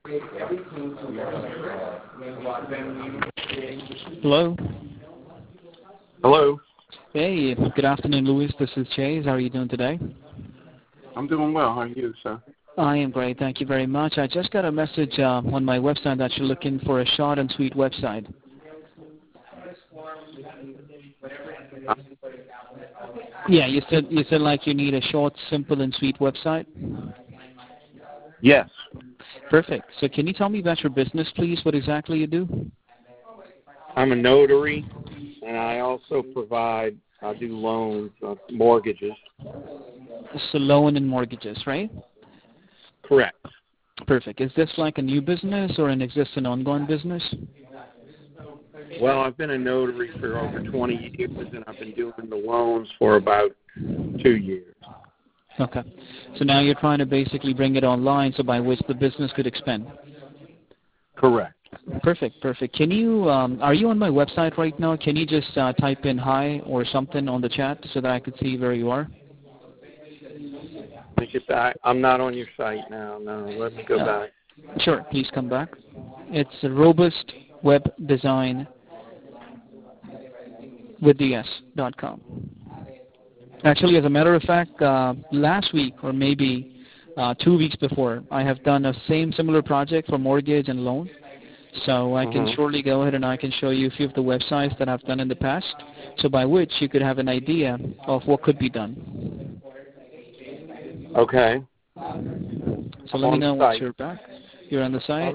Hello. Hello. Hey, good afternoon, Louis. This is Chase. How are you doing today? I'm doing well. How are you, sir? I am great. Thank you very much. I just got a message on my website that you're looking for a short and sweet website. Yeah, you said like you need a short, simple, and sweet website? Yes. Perfect. So can you tell me about your business, please, what exactly you do? I'm a notary, and I also I do loans, mortgages. So loan and mortgages, right? Correct. Perfect. Is this like a new business or an existing ongoing business? Well, I've been a notary for over 20 years, and I've been doing the loans for about 2 years. Okay. So now you're trying to basically bring it online so by which the business could expand. Correct. Perfect, perfect. Can you, are you on my website right now? Can you just type in hi or something on the chat so that I could see where you are? Let me get back. I'm not on your site now. No, let me go back. Sure, please come back. It's Robust Web Design with DS.com. Actually, as a matter of fact, last week or maybe 2 weeks before, I have done a similar project for mortgage and loan. So I can surely go ahead and I can show you a few of the websites that I've done in the past, so by which you could have an idea of what could be done. Okay. So let me know once you're back. You're on the site.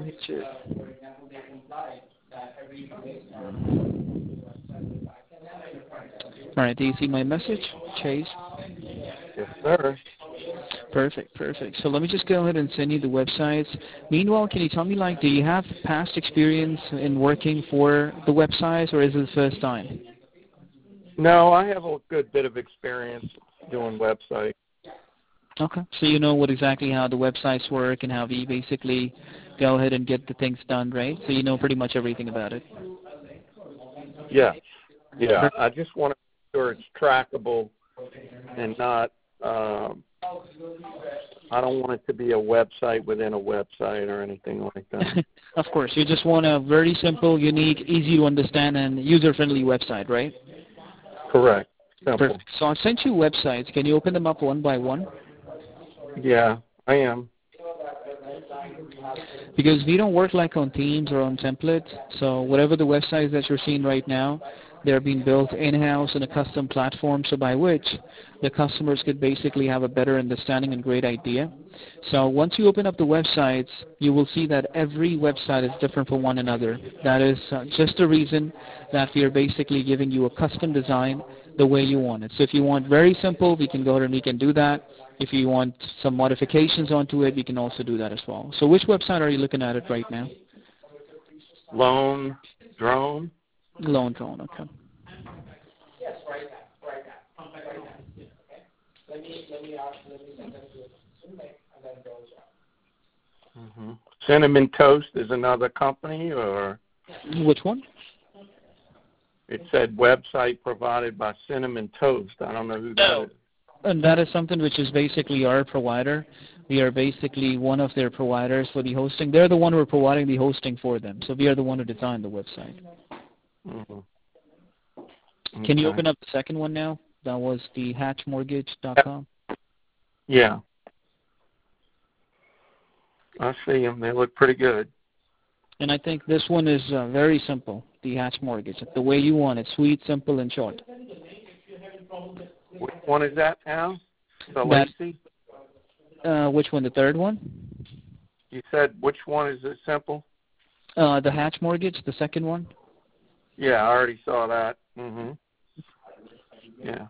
All right, do you see my message, Chase? Yes, sir. Perfect, perfect. So let me just go ahead and send you the websites. Meanwhile, can you tell me, like, do you have past experience in working for the websites, or is it the first time? No, I have a good bit of experience doing websites. Okay. So you know what exactly how the websites work and how we basically go ahead and get the things done, right? So you know pretty much everything about it. Yeah. Yeah. I just want to make sure it's trackable and not, I don't want it to be a website within a website or anything like that. Of course. You just want a very simple, unique, easy to understand, and user-friendly website, right? Correct. Simple. Perfect. So I sent you websites. Can you open them up one by one? Yeah, I am. Because we don't work like on themes or on templates. So whatever the websites that you're seeing right now, they're being built in-house in a custom platform, so by which the customers could basically have a better understanding and great idea. So once you open up the websites, you will see that every website is different from one another. That is just the reason that we are basically giving you a custom design the way you want it. So if you want very simple, we can go ahead and we can do that. If you want some modifications onto it, we can also do that as well. So which website are you looking at it right now? Loan Drone. Loan Drone, okay. Cinnamon Toast is another company, or? Which one? It said website provided by Cinnamon Toast. I don't know who that is. And that is something which is basically our provider. We are basically one of their providers for the hosting. They're the one who are providing the hosting for them. So we are the one who designed the website. Okay. Can you open up the second one now? That was the hatchmortgage.com. Yeah. I see them. They look pretty good. And I think this one is very simple, the Hatch Mortgage. The way you want it, sweet, simple, and short. Which one is that now? The Lacy? Which one, the third one? You said which one is it simple? The Hatch Mortgage, the second one. Yeah, I already saw that. Yeah.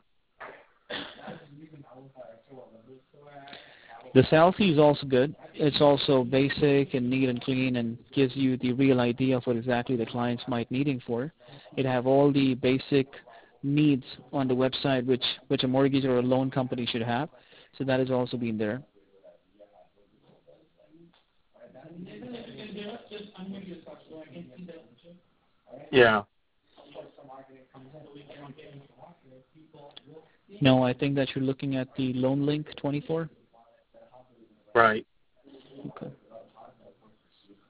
The Selfie is also good. It's also basic and neat and clean and gives you the real idea of what exactly the clients might needing for. It have all the basic needs on the website which a mortgage or a loan company should have. So that is also being there. Yeah. No, I think that you're looking at the Loan Link 24. Right. Okay.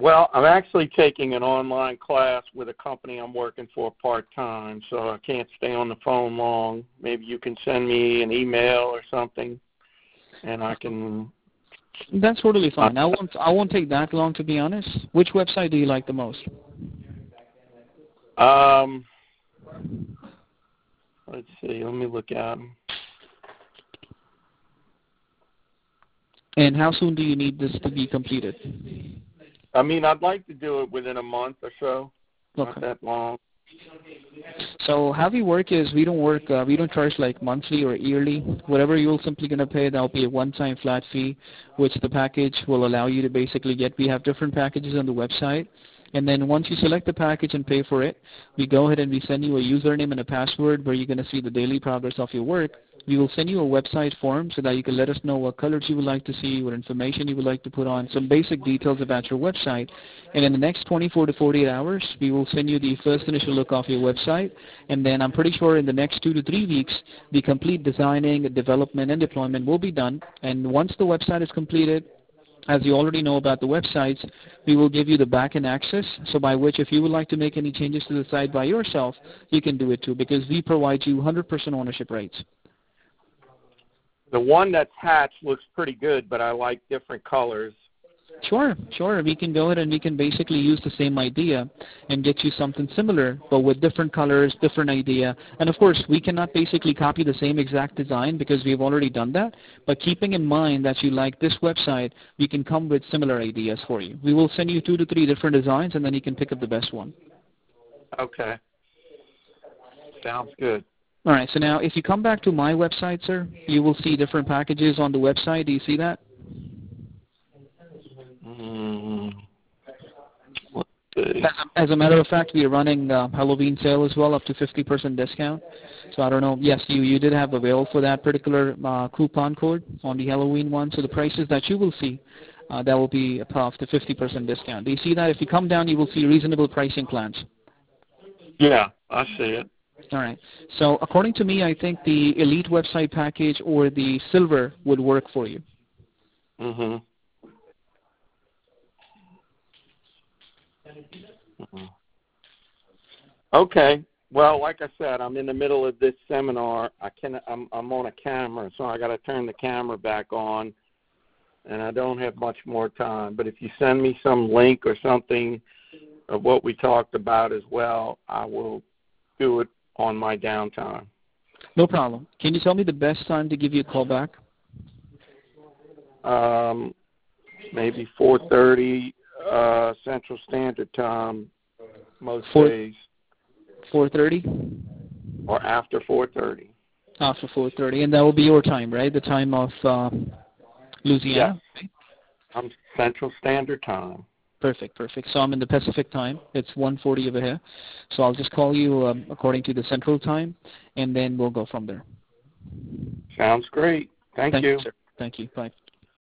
Well, I'm actually taking an online class with a company I'm working for part-time, so I can't stay on the phone long. Maybe you can send me an email or something, and I can... That's totally fine. I won't take that long, to be honest. Which website do you like the most? Let's see. Let me look at them. And how soon do you need this to be completed? I mean, I'd like to do it within a month or so. Okay. Not that long. So how we work is we don't charge like monthly or yearly. Whatever you're simply going to pay, that'll be a one-time flat fee, which the package will allow you to basically get. We have different packages on the website. And then once you select the package and pay for it, we go ahead and we send you a username and a password where you're going to see the daily progress of your work. We will send you a website form so that you can let us know what colors you would like to see, what information you would like to put on, some basic details about your website. And in the next 24 to 48 hours, we will send you the first initial look of your website. And then I'm pretty sure in the next 2 to 3 weeks, the complete designing, development, and deployment will be done. And once the website is completed, as you already know about the websites, we will give you the back-end access, so by which if you would like to make any changes to the site by yourself, you can do it too, because we provide you 100% ownership rights. The one that's hatched looks pretty good, but I like different colors. Sure. We can go ahead and we can basically use the same idea and get you something similar, but with different colors, different idea. And of course, we cannot basically copy the same exact design because we've already done that. But keeping in mind that you like this website, we can come with similar ideas for you. We will send you 2 to 3 different designs, and then you can pick up the best one. Okay. Sounds good. All right. So now, if you come back to my website, sir, you will see different packages on the website. Do you see that? As a matter of fact, we are running Halloween sale as well, up to 50% discount. So I don't know. Yes, you did have available for that particular coupon code on the Halloween one. So the prices that you will see, that will be off the 50% discount. Do you see that? If you come down, you will see reasonable pricing plans. Yeah, I see it. All right. So according to me, I think the Elite website package or the Silver would work for you. Mm-hmm. Okay. Well, like I said, I'm in the middle of this seminar. I'm on a camera, so I got to turn the camera back on, and I don't have much more time. But if you send me some link or something of what we talked about as well, I will do it on my downtime. No problem. Can you tell me the best time to give you a call back? Maybe 4:30 Central Standard Time most days. 4:30? Or after 4:30. After 4:30, and that will be your time, right? The time of Louisiana? Yeah. I'm Central Standard Time. Perfect. So I'm in the Pacific time. It's 1:40 over here. So I'll just call you according to the Central time, and then we'll go from there. Sounds great. Thank you. Sir. Thank you. Bye.